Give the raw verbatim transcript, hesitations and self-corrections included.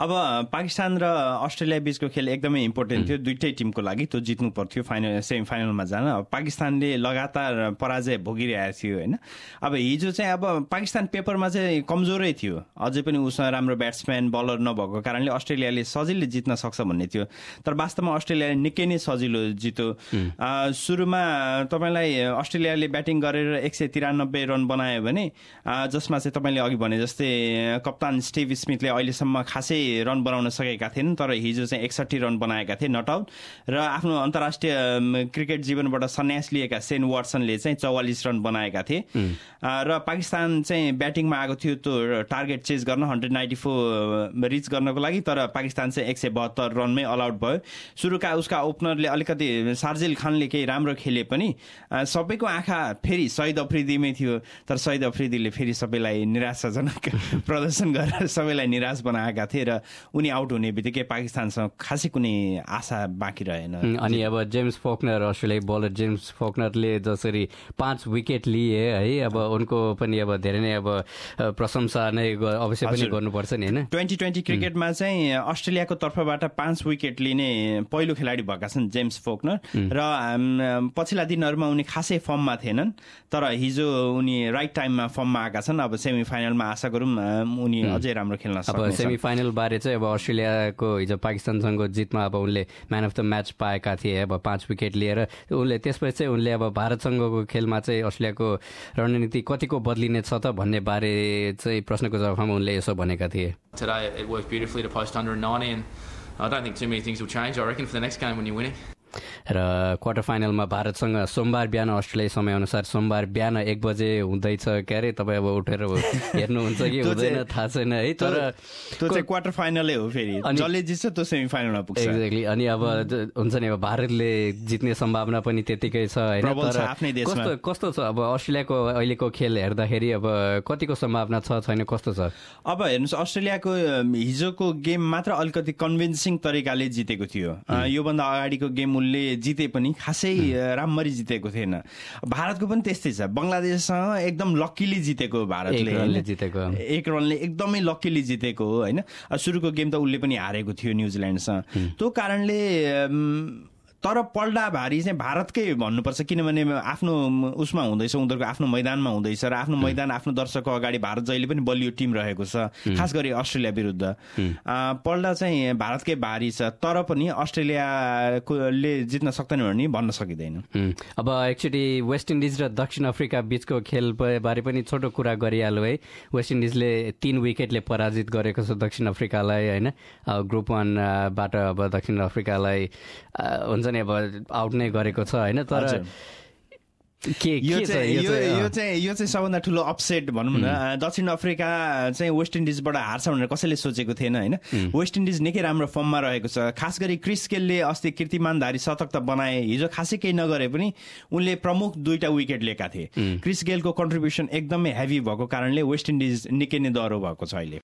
अब पाकिस्तान र अस्ट्रेलिया बीचको खेल एकदमै इम्पोर्टेन्ट थियो दुईटै टिमको लागि। त्यो जित्नु पर्थ्यो फाइनल सेमी फाइनलमा जान। अब पाकिस्तानले लगातार पराजय भोगिरहेको थियो होइन। अब हिजो चाहिँ अब पाकिस्तान पेपरमा चाहिँ कमजोरै थियो, अझै पनि उसँग राम्रो ब्याट्सम्यान बलर नभएको कारणले अस्ट्रेलियाले सजिलै जित्न सक्छ भन्ने थियो। तर वास्तवमा अस्ट्रेलियाले निकै नै सजिलो जित्यो। सुरुमा तपाईँलाई अस्ट्रेलियाले ब्याटिङ गरेर एक सय तिरानब्बे रन बनायो भने जसमा चाहिँ तपाईँले अघि भने जस्तै कप्तान स्टिभ स्मिथले अहिलेसम्म खासै रन बनाउन सकेका थिएनन्, तर हिजो चाहिँ एकसट्ठी रन बनाएका थिए नट आउट। र आफ्नो अन्तर्राष्ट्रिय क्रिकेट जीवनबाट सन्यास लिएका सेन वाटसनले चाहिँ चौवालिस रन बनाएका थिए। र पाकिस्तान चाहिँ ब्याटिङमा आएको थियो त्यो टार्गेट चेज गर्न हन्ड्रेड नाइन्टी फोर रिच गर्नको लागि, तर पाकिस्तान चाहिँ एक सय बहत्तर रनमै अल आउट भयो। सुरुका उसका ओपनरले अलिकति शार्जिल खानले केही राम्रो खेले पनि सबैको आँखा फेरि शहीद अफ्रिदीमै थियो, तर शहीद अफ्रिदीले फेरि सबैलाई निराशाजनक प्रदर्शन गरेर सबैलाई निराश बनाएका थिए र उनी आउट हुने बित्तिकै पाकिस्तानसँग खासै कुनै आशा बाँकी रहेन। अनि अब जेम्स फोक्नर अस्ट्रेलियाली बलर जेम्स फोक्नरले जसरी पाँच विकेट लिए है, अब उनको पनि अब धेरै नै अब प्रशंसा नै अवश्य पनि गर्नुपर्छ नि होइन। ट्वेन्टी ट्वेन्टी क्रिकेटमा चाहिँ अस्ट्रेलियाको तर्फबाट पाँच विकेट लिने पहिलो खेलाडी भएका छन् जेम्स फोक्नर। र पछिल्ला दिनहरूमा उनी खासै फर्ममा थिएनन्, तर हिजो उनी राइट टाइममा फर्ममा आएका छन्। अब सेमी फाइनलमा आशा गरौँ उनी अझै राम्रो खेल्न सक्छन्। अब सेमी फाइनल बारे चाहिँ अब अस्ट्रेलियाको हिजो पाकिस्तानसँगको जितमा अब उनले म्यान अफ द म्याच पाएका थिए, अब पाँच विकेट लिएर। उनले त्यसपछि चाहिँ उनले अब भारतसँगको खेलमा चाहिँ अस्ट्रेलियाको रणनीति कतिको बदलिने छ त भन्ने बारे चाहिँ प्रश्नको जवाफमा उनले यसो भनेका थिए। Today it worked beautifully to post under ninety and I don't think too many things will change I reckon for the next game when you're winning. र क्वार्टर फाइनलमा भारतसँग सोमबार बिहान अस्ट्रेलिया समयअनुसार सोमबार बिहान एक बजे हुँदैछ। के अरे तपाईँ अब उठेर हेर्नुहुन्छ कि हुँदैन थाहा छैन है, तर त्यो चाहिँ क्वार्टर फाइनलै हो, फेरि जसले जित्छ त्यो सेमी फाइनलमा पुग्छ। एक्ज्याक्टली। अनि अब हुन्छ नि अब भारतले जित्ने सम्भावना पनि त्यतिकै छ होइन, तर कस्तो कस्तो छ अब अस्ट्रेलियाको अहिलेको खेल हेर्दाखेरि अब कतिको सम्भावना छ छैन कस्तो छ? अब हेर्नुहोस् अस्ट्रेलियाको हिजोको गेम मात्र अलिकति कन्भिन्सिङ तरिकाले जितेको थियो। योभन्दा अगाडिको गेम उनले जिते पनि खासै राम्ररी जितेको थिएन। भारतको पनि त्यस्तै छ, बङ्गलादेशसँग एकदम लक्कीली जितेको भारतले जितेको एक रनले एकदमै लक्कीली जितेको हो होइन। सुरुको गेम त उसले पनि हारेको थियो न्युजिल्यान्डसँग। त्यो कारणले तर पल्टा भारी चाहिँ भारतकै भन्नुपर्छ, किनभने आफ्नो उसमा हुँदैछ, उनीहरूको आफ्नो मैदानमा हुँदैछ र आफ्नो मैदान आफ्नो दर्शकको अगाडि भारत जहिले पनि बलियो टिम रहेको छ, खास गरी अस्ट्रेलिया विरुद्ध। पल्टा चाहिँ भारतकै भारी छ, तर पनि अस्ट्रेलियाले जित्न सक्दैन भने भन्न सकिँदैन। अब एकचोटि वेस्ट इन्डिज र दक्षिण अफ्रिका बीचको खेल बारे पनि छोटो कुरा गरिहाल्यो है। वेस्ट इन्डिजले तीन विकेटले पराजित गरेको छ दक्षिण अफ्रिकालाई होइन। ग्रुप वानबाट अब दक्षिण अफ्रिकालाई हुन्छ नि अब आउट नै गरेको छ होइन। तर के यो चाहिँ यो चाहिँ यो चाहिँ सबभन्दा ठुलो अपसेट भनौँ न। दक्षिण अफ्रिका चाहिँ वेस्ट इन्डिजबाट हार्छ भनेर कसैले सोचेको थिएन होइन। वेस्ट इन्डिज निकै राम्रो फर्ममा रहेको छ, खास गरी क्रिस गेलले अस्ति कीर्तिमानधारी शतक त बनाए, हिजो खासै केही नगरे पनि उनले प्रमुख दुईटा विकेट लिएका थिए। क्रिस गेलको कन्ट्रिब्युसन एकदमै हेभी भएको कारणले वेस्ट इन्डिज निकै नै दह्रो भएको छ अहिले।